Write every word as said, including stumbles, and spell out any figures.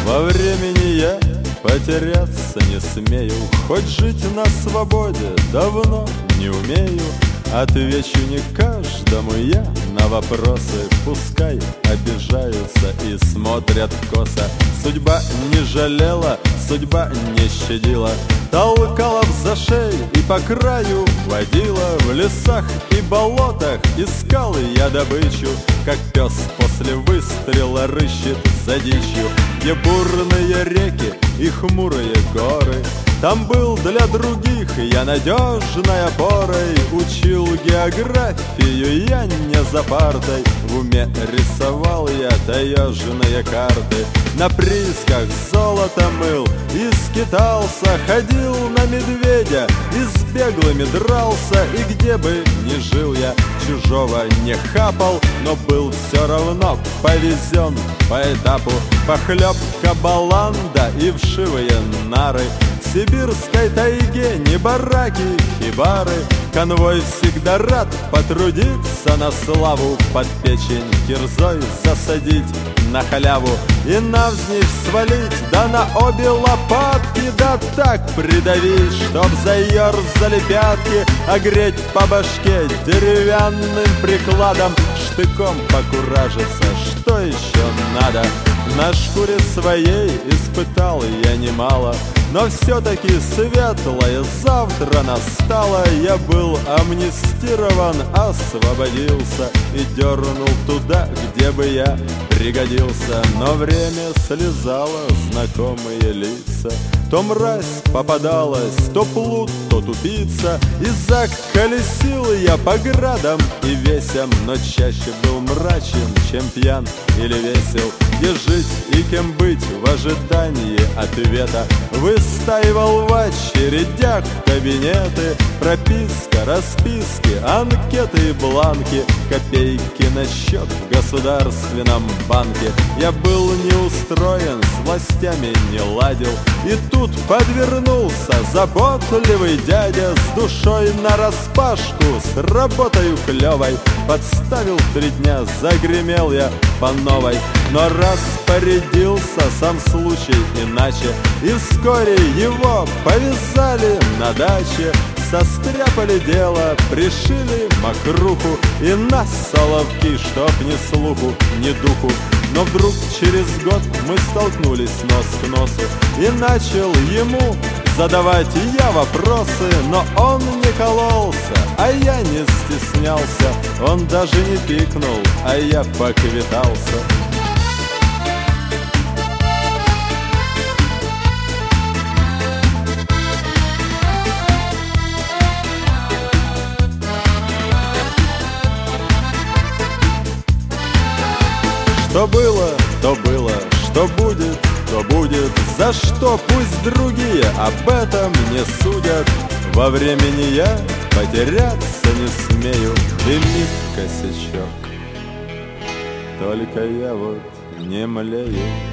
Во времени я потеряться не смею, хоть жить на свободе давно не умею. Отвечу не каждому я на вопросы, пускай обижаются и смотрят косо. Судьба не жалела, судьба не щадила, толкала в зашей и по краю водила. В лесах и болотах искал я добычу, как пес после выстрела рыщет за дичью. Где бурные реки и хмурые горы, там был для других я надежной опорой. Учил географию я не за партой, в уме рисовал я таежные карты. На приисках золото мыл и скитался, ходил на медведя и с беглыми дрался. И где бы ни жил я, чужого не хапал, но был все равно повезен по этапу. Похлебка баланда и вшивые нары, в сибирской тайге не бараки, хибары. Конвой всегда рад потрудиться на славу, под печень кирзой засадить на халяву и навзничь свалить, да на обе лопатки, да так придавить, чтоб заерзали пятки, огреть по башке деревянным прикладом, штыком покуражиться, что еще надо. На шкуре своей испытал я немало, но все-таки светлое завтра настало. Я был амнистирован, освободился и дернул туда, где бы я пригодился. Но время слезало знакомые лица, то мразь попадалась, то плут, то тупица. И заколесил я по градам и весям, но чаще был мрачен, чем пьян или весел. Где жить и кем быть в ожидании ответа, выстаивал в очередях кабинеты. Прописка, расписки, анкеты и бланки, копейки на счет в государственном банке. Я был не устроен, с властями не ладил, и тут подвернулся заботливый дядя с душой нараспашку, с работою клевой. Подставил три дня, загремел я по новой, но распорядился сам случай иначе, и вскоре его повязали на даче. Состряпали дело, пришили мокруху и на соловки, чтоб ни слуху, ни духу. Но вдруг через год мы столкнулись нос к носу, и начал ему задавать я вопросы. Но он не кололся, а я не стеснялся, он даже не пикнул, а я поквитался. Что было, то было, что будет, то будет. За что пусть другие об этом не судят. Во времени я потеряться не смею, и миг косячок, только я вот не млею.